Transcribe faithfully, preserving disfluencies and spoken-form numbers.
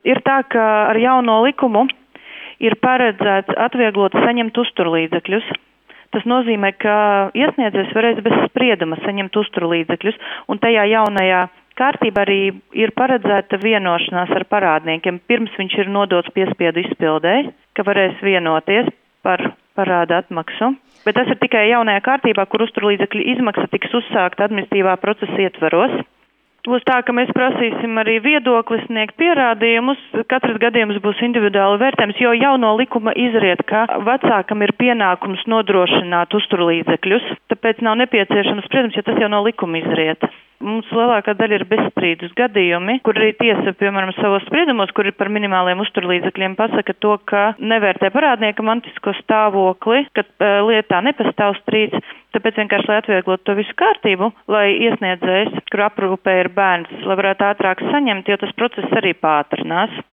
Ir tā, ka ar jauno likumu ir paredzēts atvieglot saņemt uzturlīdzekļus. Tas nozīmē, ka iesniedzējs varēs bez sprieduma saņemt uzturlīdzekļus, un tajā jaunajā kārtībā arī ir paredzēta vienošanās ar parādniekiem. Pirms viņš ir nodots piespiedu izpildē, ka varēs vienoties par parāda atmaksu. Bet tas ir tikai jaunajā kārtībā, kur uzturlīdzekļu izmaksa tiks uzsākta administratīvā procesa ietvaros. Būs tā, ka mēs prasīsim arī viedokli, sniegt pierādījumus. Katrs gadījums būs individuāli vērtējums, jo jauno likuma izriet, ka vecākam ir pienākums nodrošināt uzturlīdzekļus, tāpēc nav nepieciešams spriedums, ja tas jau no likuma izriet. Mums lielākā daļa ir bezstrīdus gadījumi, kur arī tiesa, piemēram, savos spriedumos, kur ir par minimāliem uzturlīdzekļiem, pasaka to, ka nevērtē parādnieka mantisko stāvokli, ka uh, lietā nepastāv strīds, tāpēc vienkārši, lai atvieglot to visu kārtību, lai iesniedzējs, kur aprūpē ir bērns, lai varētu ātrāk saņemt, jo tas process arī pātrinās.